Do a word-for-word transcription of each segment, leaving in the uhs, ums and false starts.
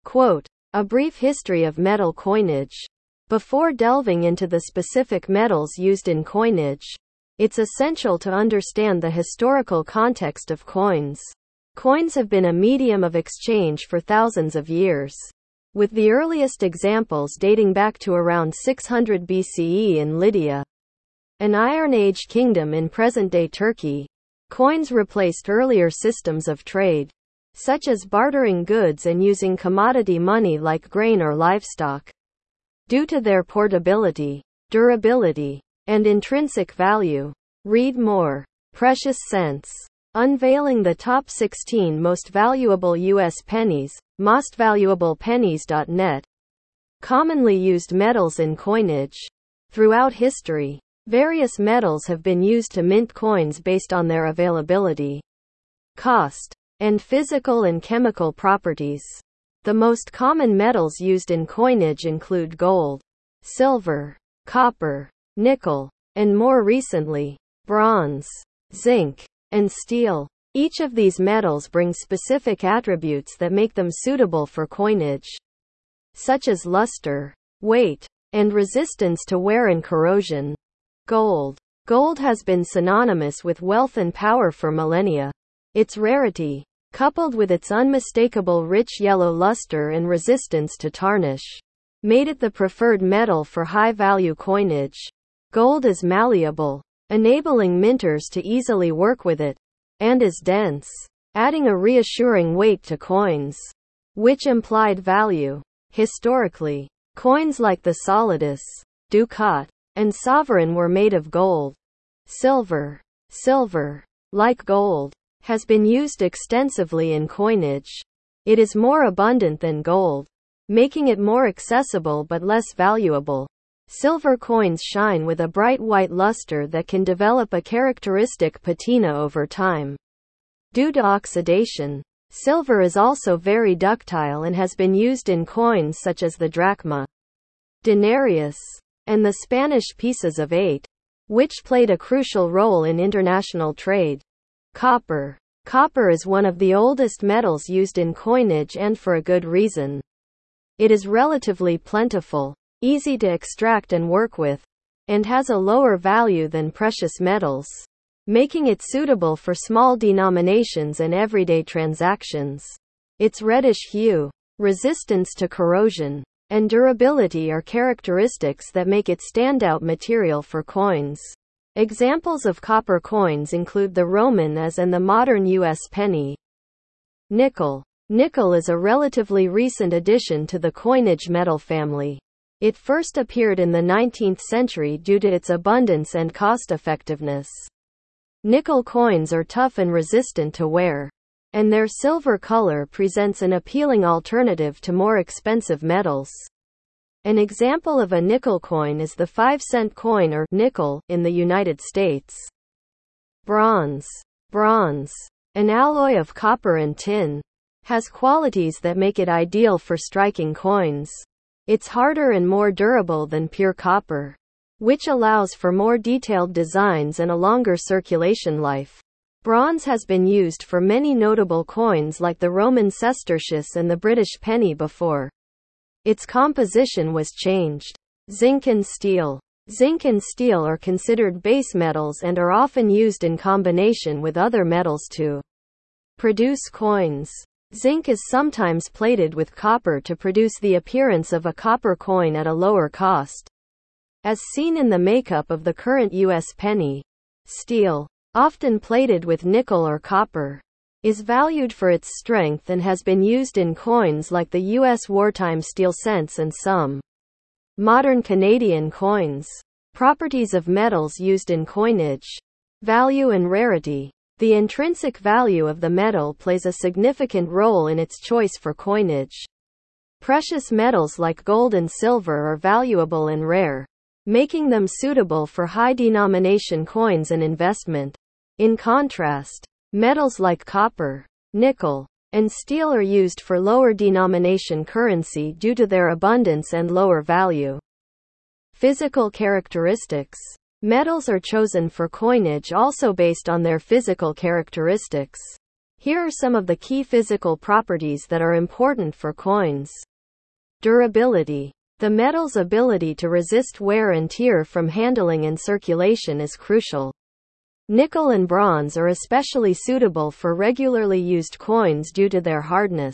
Quote, a brief history of metal coinage. Before delving into the specific metals used in coinage, it's essential to understand the historical context of coins. Coins have been a medium of exchange for thousands of years, with the earliest examples dating back to around six hundred B C E in Lydia, an Iron Age kingdom in present-day Turkey. Coins replaced earlier systems of trade, such as bartering goods and using commodity money like grain or livestock. Due to their portability, durability, and intrinsic value. Read more. Precious cents. Unveiling the top sixteen most valuable U S pennies, most valuable pennies dot net. Commonly used metals in coinage. Throughout history, various metals have been used to mint coins based on their availability, cost, and physical and chemical properties. The most common metals used in coinage include gold, silver, copper, nickel, and more recently, bronze, zinc, and steel. Each of these metals brings specific attributes that make them suitable for coinage, such as luster, weight, and resistance to wear and corrosion. Gold. Gold has been synonymous with wealth and power for millennia. Its rarity, coupled with its unmistakable rich yellow luster and resistance to tarnish, made it the preferred metal for high-value coinage. Gold is malleable, enabling minters to easily work with it, and is dense, adding a reassuring weight to coins, which implied value. Historically, coins like the solidus, ducat, and sovereign were made of gold. Silver. Silver, like gold, has been used extensively in coinage. It is more abundant than gold, making it more accessible but less valuable. Silver coins shine with a bright white luster that can develop a characteristic patina over time. Due to oxidation, silver is also very ductile and has been used in coins such as the drachma, denarius, and the Spanish pieces of eight, which played a crucial role in international trade. Copper. Copper is one of the oldest metals used in coinage, and for a good reason. It is relatively plentiful, easy to extract and work with, and has a lower value than precious metals, making it suitable for small denominations and everyday transactions. Its reddish hue, resistance to corrosion, and durability are characteristics that make it standout material for coins. Examples of copper coins include the Roman as and the modern U S penny. Nickel. Nickel is a relatively recent addition to the coinage metal family. It first appeared in the nineteenth century due to its abundance and cost-effectiveness. Nickel coins are tough and resistant to wear, and their silver color presents an appealing alternative to more expensive metals. An example of a nickel coin is the five cent coin or nickel in the United States. Bronze. Bronze, an alloy of copper and tin, has qualities that make it ideal for striking coins. It's harder and more durable than pure copper, which allows for more detailed designs and a longer circulation life. Bronze has been used for many notable coins like the Roman sestertius and the British penny before its composition was changed. Zinc and steel. Zinc and steel are considered base metals and are often used in combination with other metals to produce coins. Zinc is sometimes plated with copper to produce the appearance of a copper coin at a lower cost, as seen in the makeup of the current U S penny. Steel, often plated with nickel or copper, is valued for its strength and has been used in coins like the U S wartime steel cents and some modern Canadian coins. Properties of metals used in coinage. Value and rarity. The intrinsic value of the metal plays a significant role in its choice for coinage. Precious metals like gold and silver are valuable and rare, making them suitable for high-denomination coins and investment. In contrast, metals like copper, nickel, and steel are used for lower-denomination currency due to their abundance and lower value. Physical characteristics. Metals are chosen for coinage also based on their physical characteristics. Here are some of the key physical properties that are important for coins. Durability. The metal's ability to resist wear and tear from handling and circulation is crucial. Nickel and bronze are especially suitable for regularly used coins due to their hardness.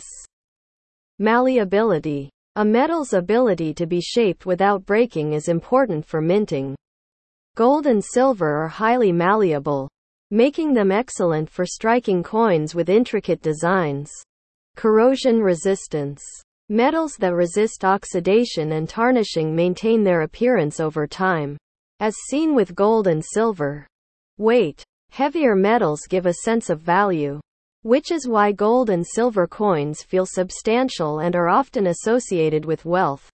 Malleability. A metal's ability to be shaped without breaking is important for minting. Gold and silver are highly malleable, making them excellent for striking coins with intricate designs. Corrosion resistance. Metals that resist oxidation and tarnishing maintain their appearance over time, as seen with gold and silver. Weight. Heavier metals give a sense of value, which is why gold and silver coins feel substantial and are often associated with wealth.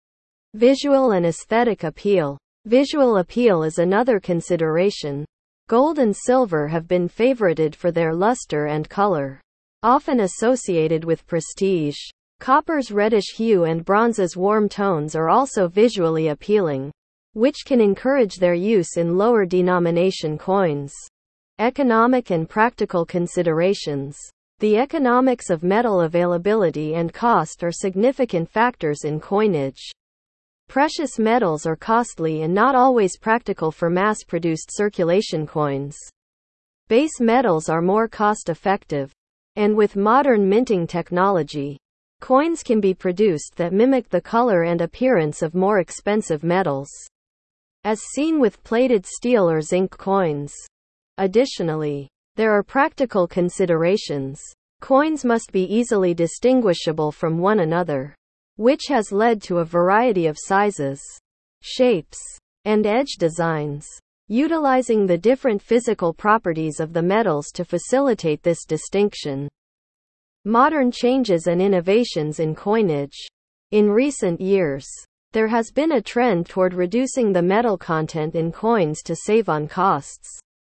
Visual and aesthetic appeal. Visual appeal is another consideration. Gold and silver have been favorited for their luster and color, often associated with prestige. Copper's reddish hue and bronze's warm tones are also visually appealing, which can encourage their use in lower denomination coins. Economic and practical considerations. The economics of metal availability and cost are significant factors in coinage. Precious metals are costly and not always practical for mass-produced circulation coins. Base metals are more cost-effective, and with modern minting technology, coins can be produced that mimic the color and appearance of more expensive metals, as seen with plated steel or zinc coins. Additionally, there are practical considerations. Coins must be easily distinguishable from one another, which has led to a variety of sizes, shapes, and edge designs, utilizing the different physical properties of the metals to facilitate this distinction. Modern changes and innovations in coinage. In recent years, there has been a trend toward reducing the metal content in coins to save on costs,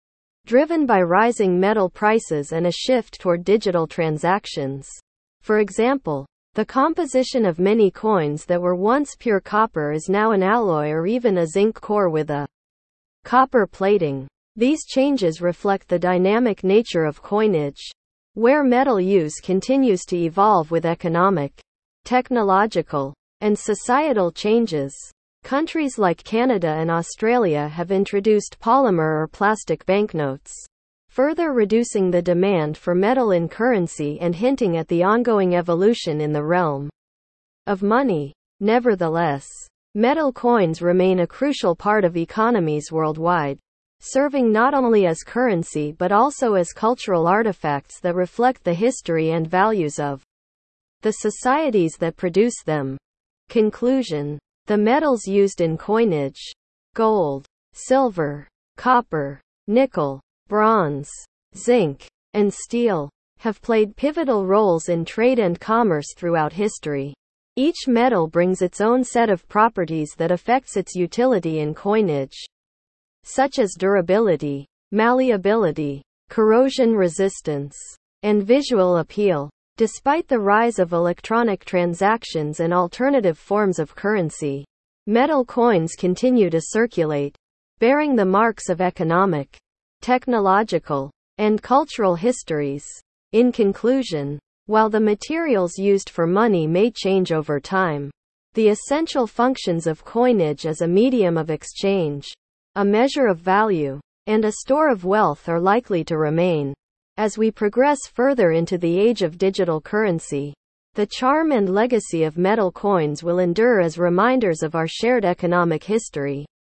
driven by rising metal prices and a shift toward digital transactions. For example, the composition of many coins that were once pure copper is now an alloy or even a zinc core with a copper plating. These changes reflect the dynamic nature of coinage, where metal use continues to evolve with economic, technological, and societal changes. Countries like Canada and Australia have introduced polymer or plastic banknotes, further reducing the demand for metal in currency and hinting at the ongoing evolution in the realm of money. Nevertheless, metal coins remain a crucial part of economies worldwide, serving not only as currency but also as cultural artifacts that reflect the history and values of the societies that produce them. Conclusion. The metals used in coinage: gold, silver, copper, nickel, bronze, zinc, and steel, have played pivotal roles in trade and commerce throughout history. Each metal brings its own set of properties that affects its utility in coinage, such as durability, malleability, corrosion resistance, and visual appeal. Despite the rise of electronic transactions and alternative forms of currency, metal coins continue to circulate, bearing the marks of economic, technological, and cultural histories. In conclusion, while the materials used for money may change over time, the essential functions of coinage as a medium of exchange, a measure of value, and a store of wealth are likely to remain. As we progress further into the age of digital currency, the charm and legacy of metal coins will endure as reminders of our shared economic history.